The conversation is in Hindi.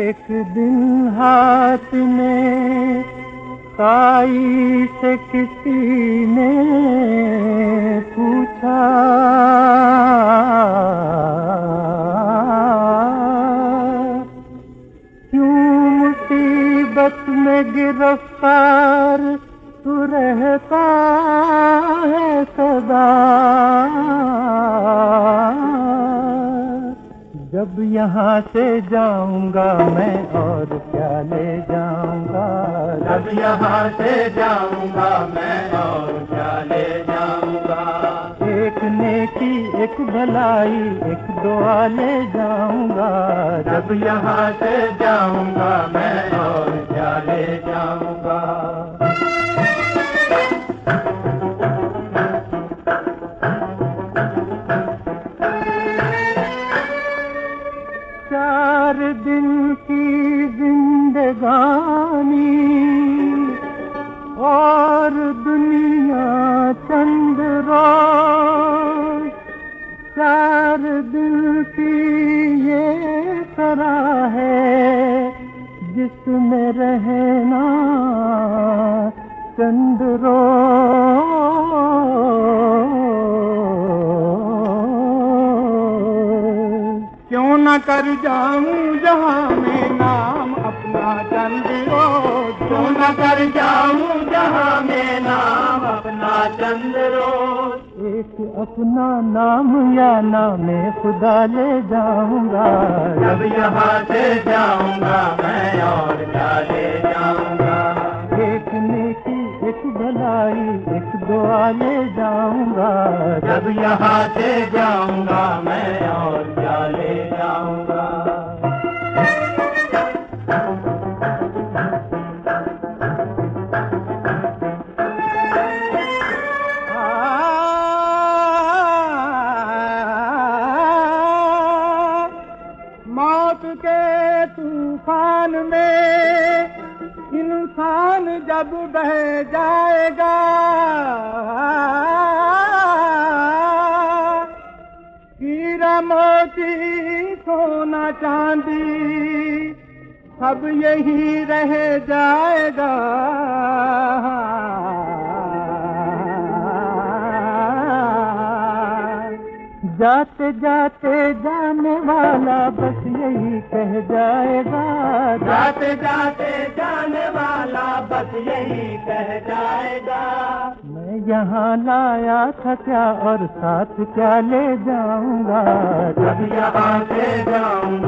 एक दिन हाथ में काई से किसी ने पूछा, क्यों मुसीबत में गिरफ्तार तू रहता है सदा। जब यहाँ से जाऊंगा मैं और क्या ले जाऊंगा, जब यहाँ से जाऊंगा मैं और क्या ले जाऊंगा। एक नेकी एक भलाई एक दुआ ले जाऊंगा, जब यहाँ से जाऊंगा मैं और क्या ले जाऊंगा। चार दिन की जिंदगानी और दुनिया चंद रोज, चार दिन की ये तरह है जिसमें रहना चंद रोज। क्यों न कर जाऊं जहाँ में नाम अपना चंद रोज, क्यों न कर जाऊं जहाँ में नाम अपना चंद रोज। एक अपना नाम या नामे खुदा ले जाऊंगा, जब यहाँ से जाऊंगा मैं और क्या ले जाऊंगा। एक नेकी एक भलाई एक दुआ ले जाऊंगा, जब यहाँ से जाऊंगा मैं और क्या ले जाऊंगा। मौत के तूफान में इंसान जब बह जाएगा, हीरा मोती सोना चांदी सब यही रह जाएगा। जाते जाते जाने वाला बस यही कह जाएगा, जाते जाते जाने वाला बस यही कह जाएगा। मैं यहाँ लाया था क्या और साथ क्या ले जाऊंगा, जब यहाँ से जाऊंगा